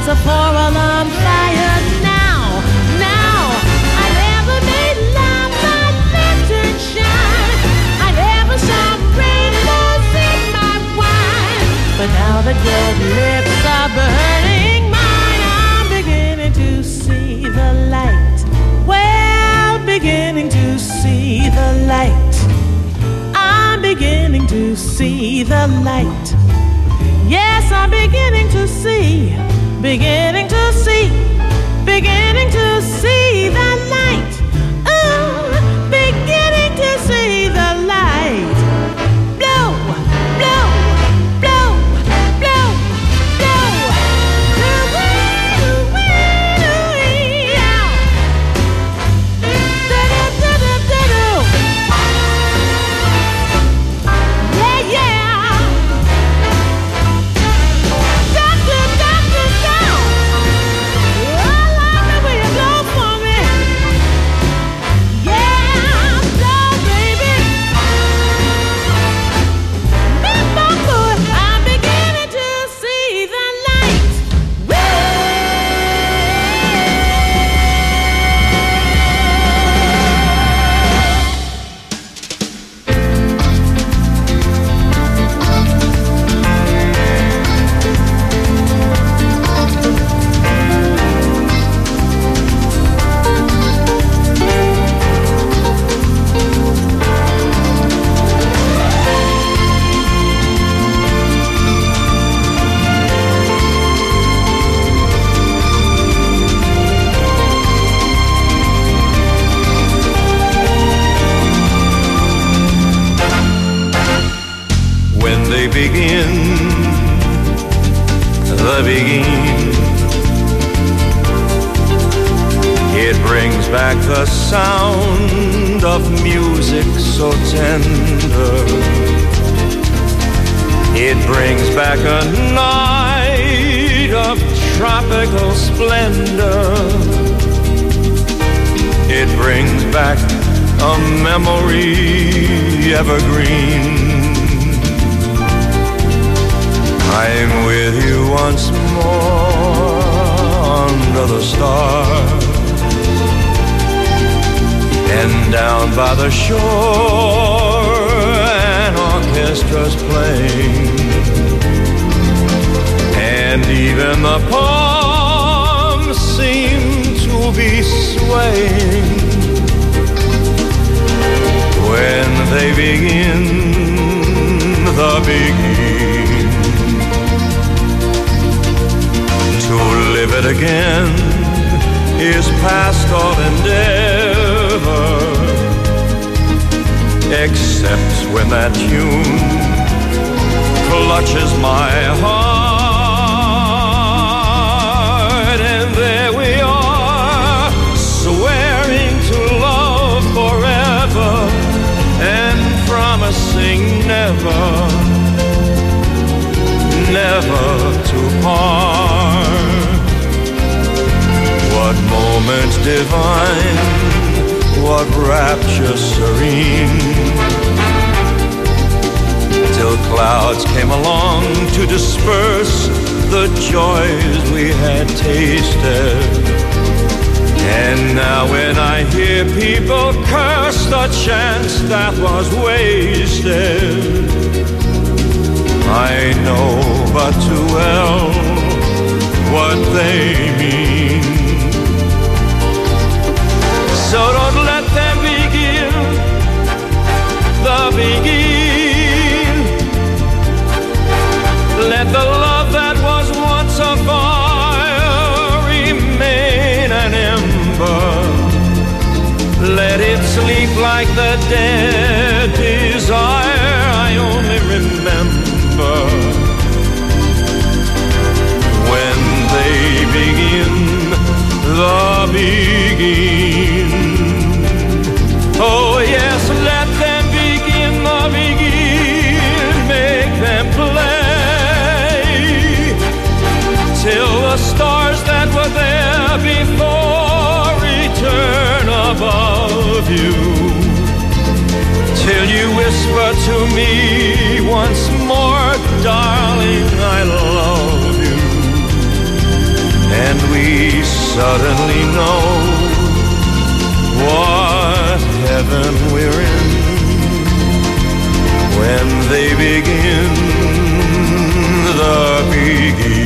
a four-alarm fire. Now, I never made love, my lantern shine. I never saw rainbows in my wine. But now that your lips are burning mine, I'm beginning to see the light. Well, beginning to see the light. I'm beginning to see the light. Yes, I'm beginning to see, beginning to see, beginning to see the light. Ooh, beginning to see the light. Blow, blow, blow, blow, blow. The sound of music so tender, it brings back a night of tropical splendor. It brings back a memory evergreen. I'm with you once more under the stars, and down by the shore an orchestra's playing, and even the palms seem to be swaying when they begin the begin. To live it again is past all endeavor, except when that tune clutches my heart. And there we are, swearing to love forever and promising never, never to part. What moment divine, what rapture serene, till clouds came along to disperse the joys we had tasted. And now when I hear people curse the chance that was wasted, I know but too well what they mean. So don't let them begin the begin. Let the love that was once a fire remain an ember. Let it sleep like the dead desire I only remember. When they begin the begin. Oh yes, let them begin the begin. Make them play till the stars that were there before return above you, till you whisper to me once more, darling, I love you. and we suddenly know what heaven we're in when they begin the begin.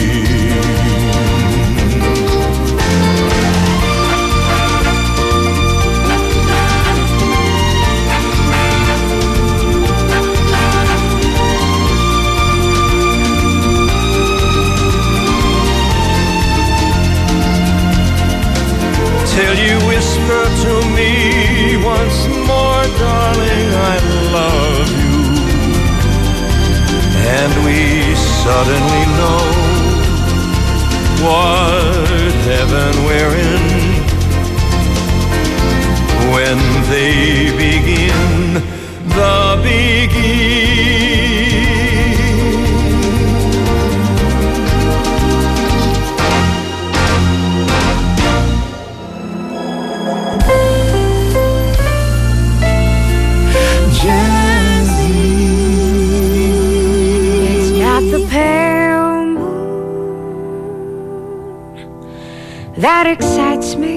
Till you whisper to me once more, darling, I love you. And we suddenly know what heaven we're in when they begin the begin. It's not the pale moon that excites me,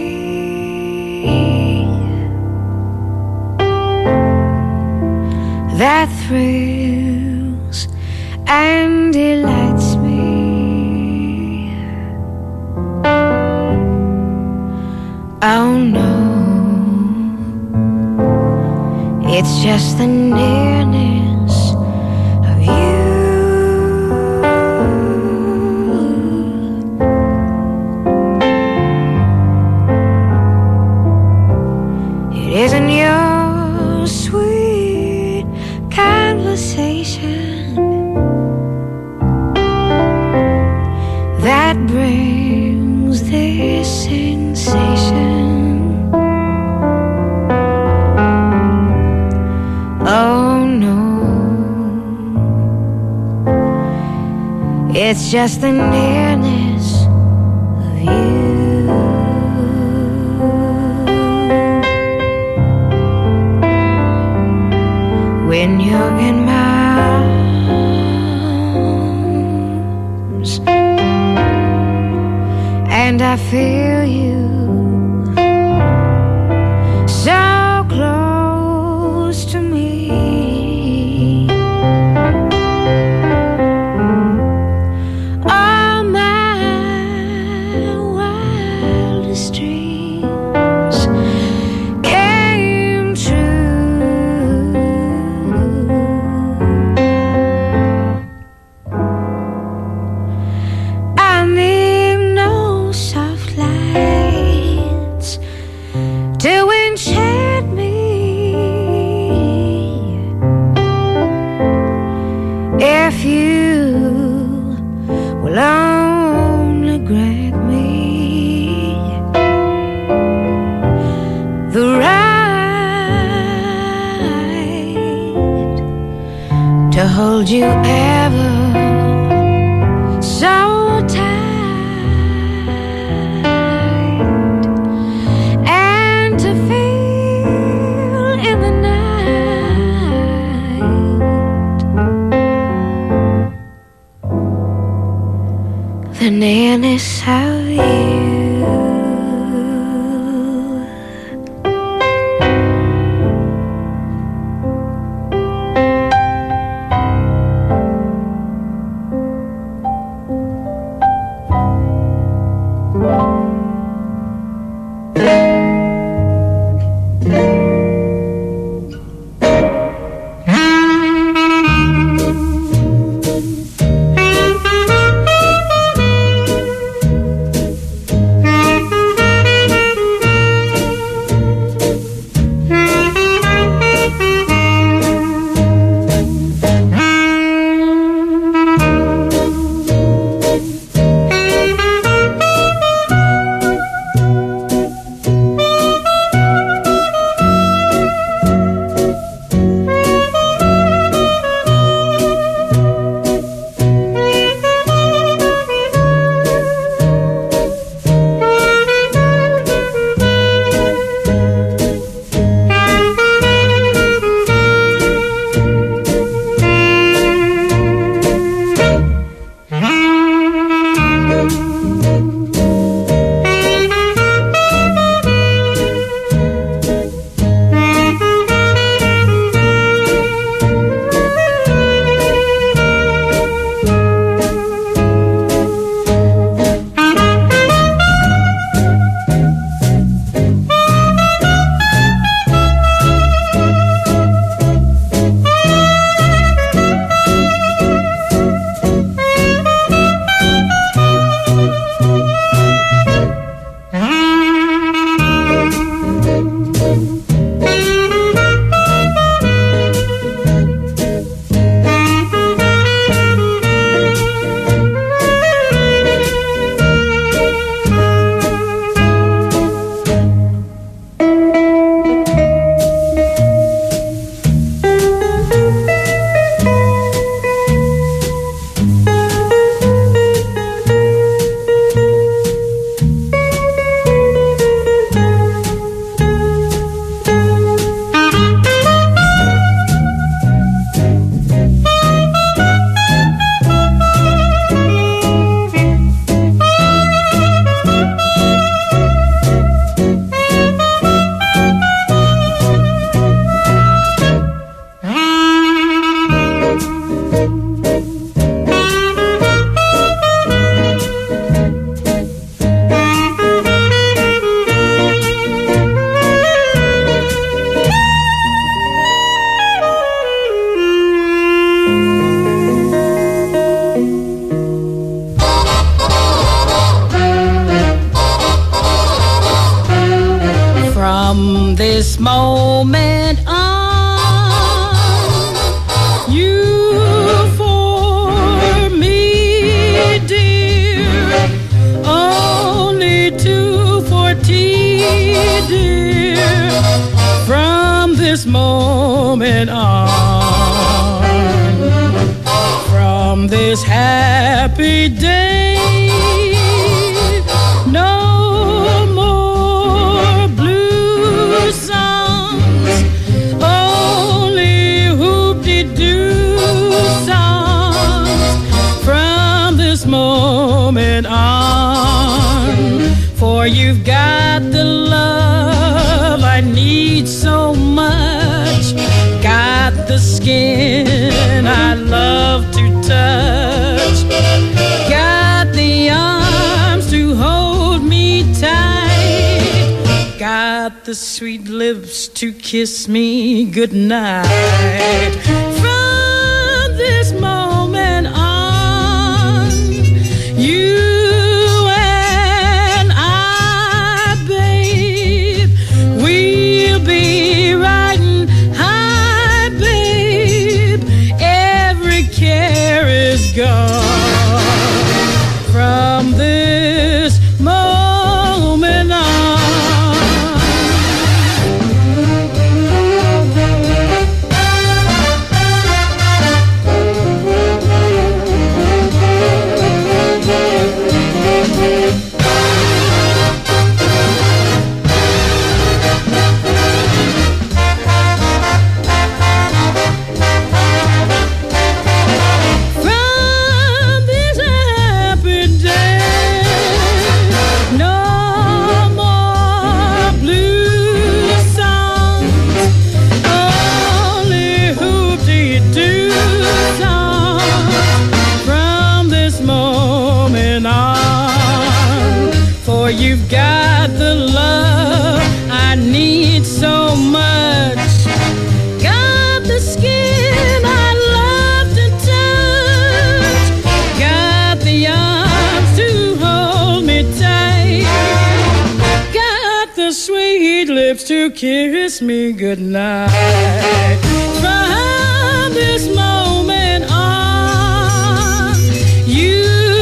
that thrills and delights me. Oh no, it's just the nearness of you. It isn't your sweet conversation that brings this sensation. Oh no, it's just the nearness of you. When you're in my arms and I feel you so close to me, all my wildest dreams came true. I need no soft lights to enchant me. If you will only grant me the right to hold you ever so tight, and to feel in the night the nearness of you. moment on, from this happy day, no more blue songs, only hoop-de-doo songs from this moment on. For you've got the love I need so much, got the skin I love to touch, got the arms to hold me tight, got the sweet lips to kiss me goodnight. From this moment on, you gone from this moment on. You've got the love I need so much, got the skin I love to touch, got the arms to hold me tight, got the sweet lips to kiss me goodnight. From this moment on, you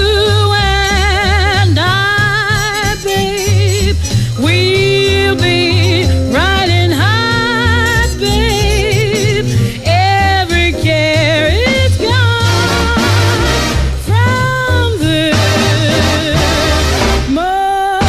we'll be riding high, babe. Every care is gone from this moment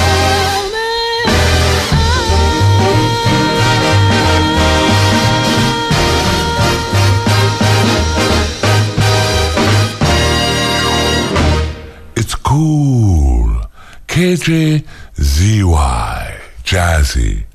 on. It's cool. KJZY. Jazzy.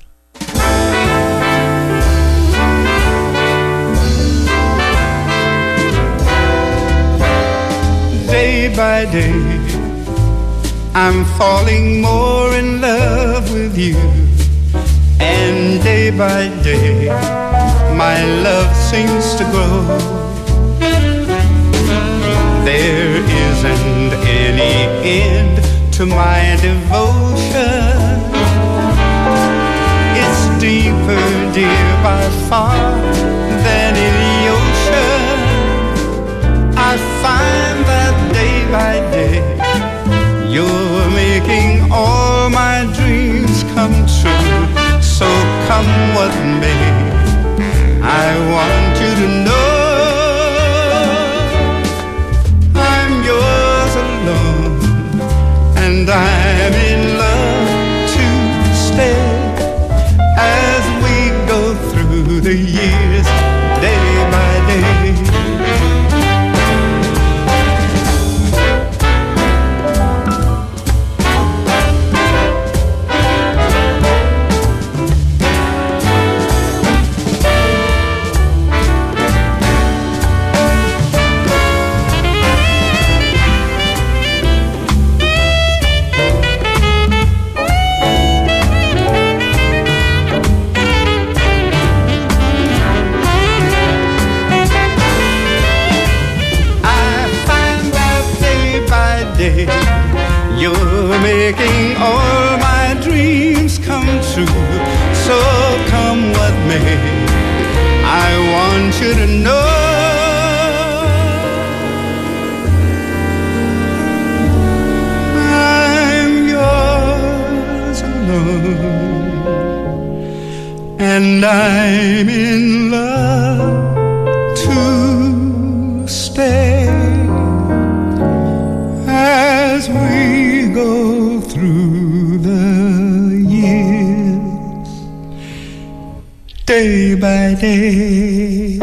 Day by day, I'm falling more in love with you. And day by day, my love seems to grow. There isn't any end to my devotion. Deeper, dear, by far than in the ocean. I find that day by day you're making all my dreams come true. So come what may, I want you to know I'm yours alone, and I'm in love to stay. As we go through the years, day by day. You're making all my dreams come true. So come what may, I want you to know I'm yours alone, and I'm in love through the years, day by day.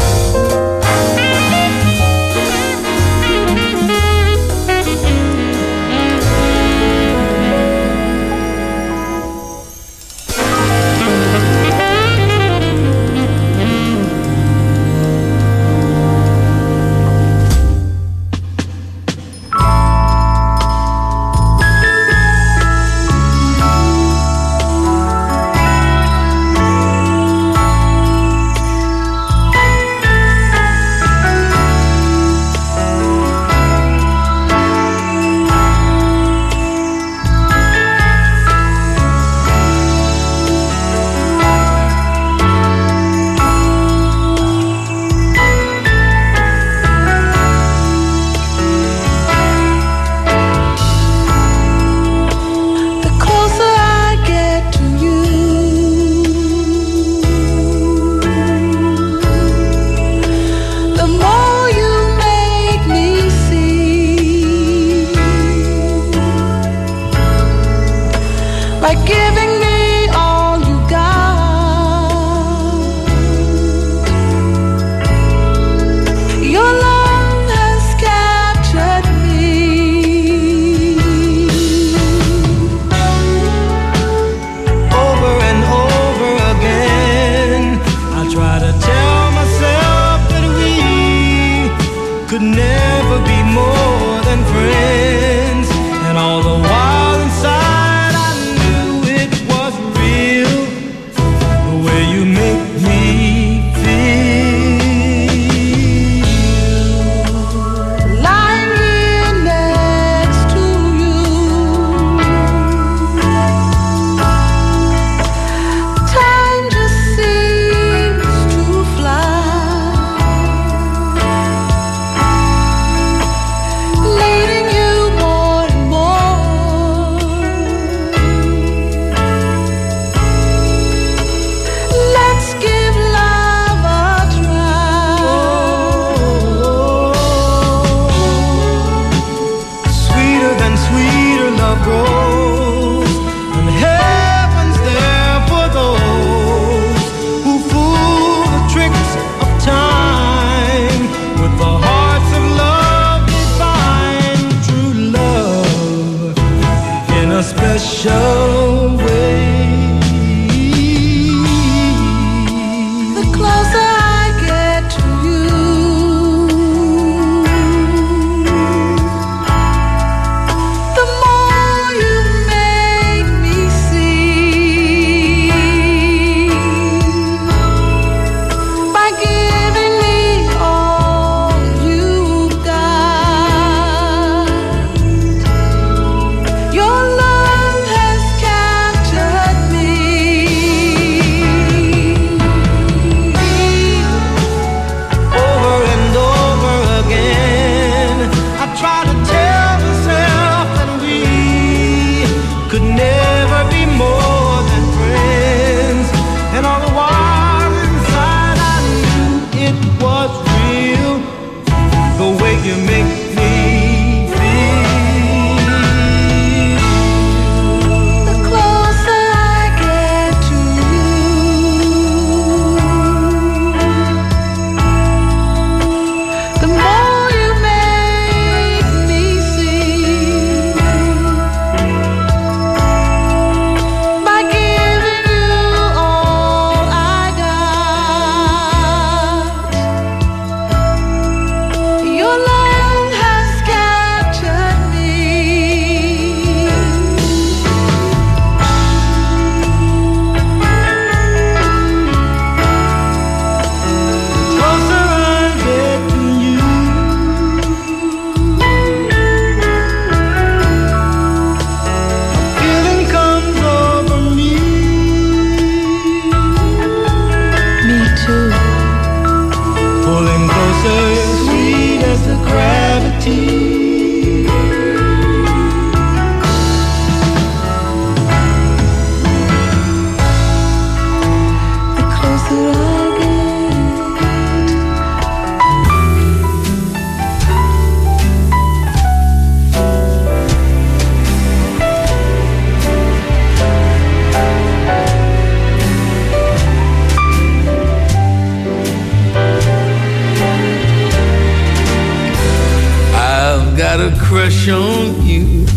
got a crush on you.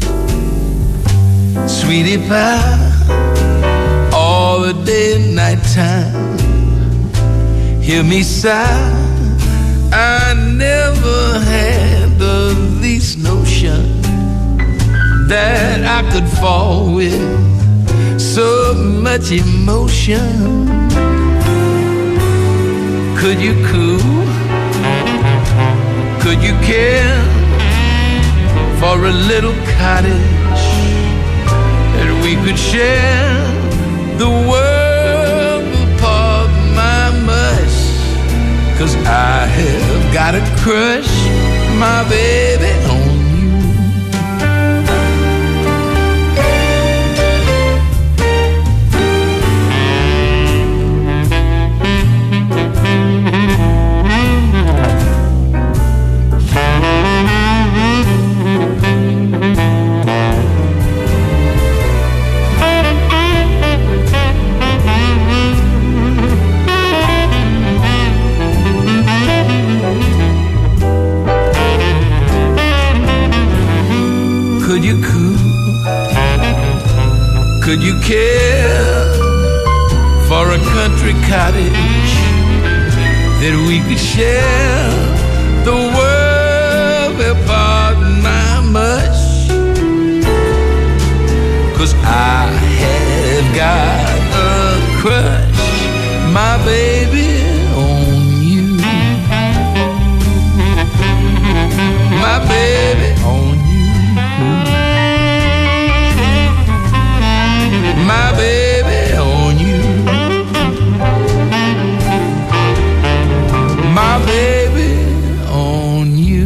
Sweetie pie, all the day and night time. Hear me sigh, I never had the least notion that I could fall with so much emotion. Could you cool? Could you care for a little cottage that we could share? The world will pardon my mush, 'cause I have got a crush, my baby, on you. Could you cool? Could you care for a country cottage that we could share? The world will pardon my much, 'cause I have got a crush, my baby, on you. My baby on you. My baby on you. My baby on you.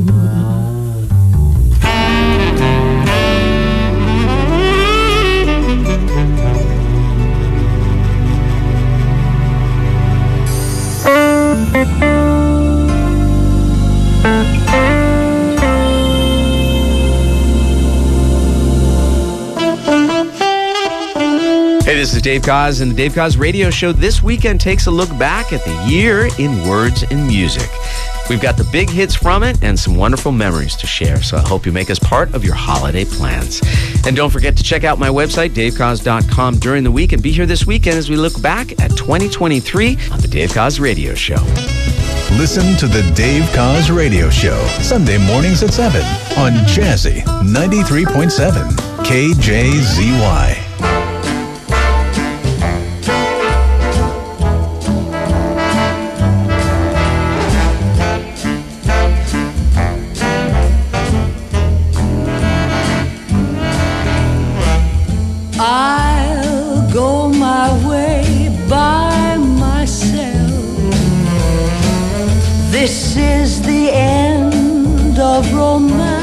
Hey, this is Dave Koz, and the Dave Koz Radio Show this weekend takes a look back at the year in words and music. We've got the big hits from it and some wonderful memories to share, so I hope you make us part of your holiday plans. And don't forget to check out my website, davekoz.com, during the week, and be here this weekend as we look back at 2023 on the Dave Koz Radio Show. Listen to the Dave Koz Radio Show, Sunday mornings at 7 on Jazzy 93.7 KJZY. I'll go my way by myself. This is the end of romance.